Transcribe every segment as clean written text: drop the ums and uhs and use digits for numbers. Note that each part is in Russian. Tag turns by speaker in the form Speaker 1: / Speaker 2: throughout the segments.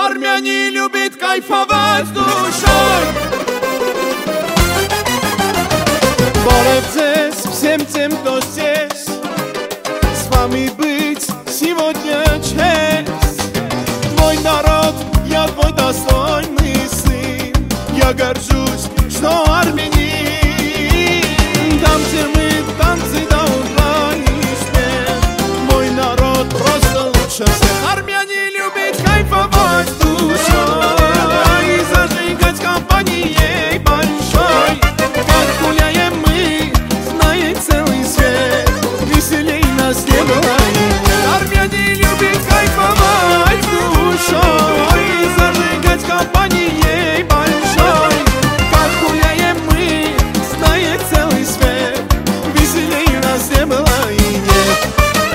Speaker 1: Армяне любят кайфовать душой.
Speaker 2: Борец всем тем, кто здесь, с вами быть сегодня честь. Мой народ, я твой достойный сын, я горжусь, что армянин. Там, где мы танцы до утра и смех, мой народ просто лучше всех.
Speaker 1: Армяне любят кайфовать душой и зажигать компанией большой.
Speaker 2: Как гуляем мы, знает целый свет, веселей нас не было и нет.
Speaker 1: Армяне любят кайфовать душой и зажигать компанией большой.
Speaker 2: Как гуляем мы, знает целый свет, веселей нас не было и нет.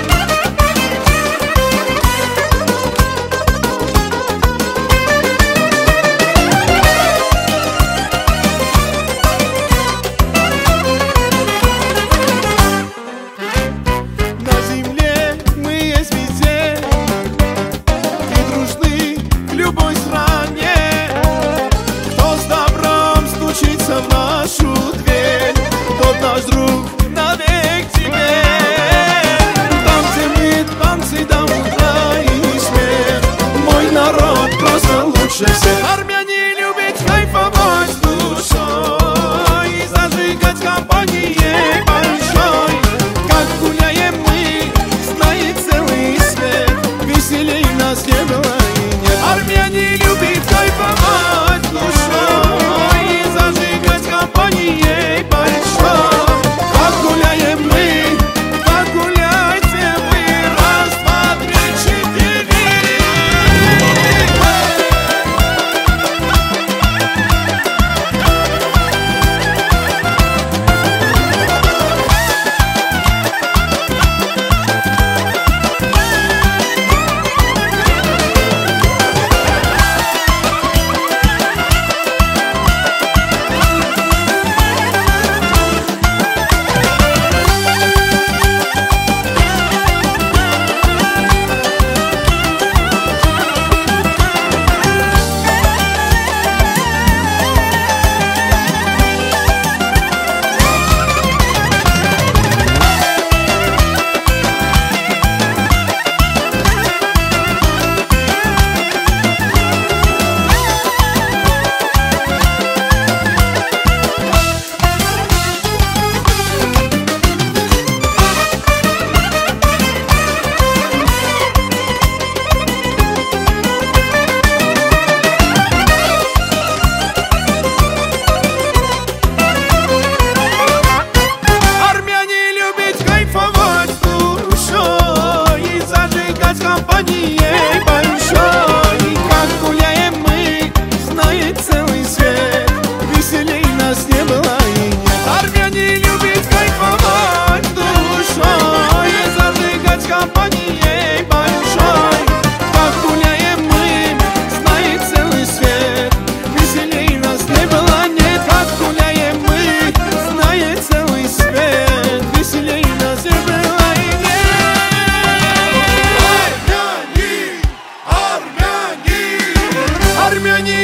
Speaker 2: В нашу дверь, тот наш друг навек теперь. Там, где мы танцы до утра и смех, мой народ просто лучше всех.
Speaker 1: Армяне любят кайфовать душой и зажигать компанией большой.
Speaker 2: Как гуляем мы, знает целый свет, веселей нас не было и нет.
Speaker 1: Армяне любят кайфовать душой и зажигать компанией большой.
Speaker 2: Как гуляем мы,
Speaker 1: Как гуляйте вы, раз, два, три, четыре. Компанией большой.
Speaker 2: как гуляем мы, знает целый свет, веселей нас не было и нет.
Speaker 1: Армяне любят кайфовать душой и зажигать компанией большой.
Speaker 2: Как гуляем мы, знает целый свет, веселей нас не было нет. Как гуляем мы, знает целый свет, веселей нас не было и нет.
Speaker 1: Армяне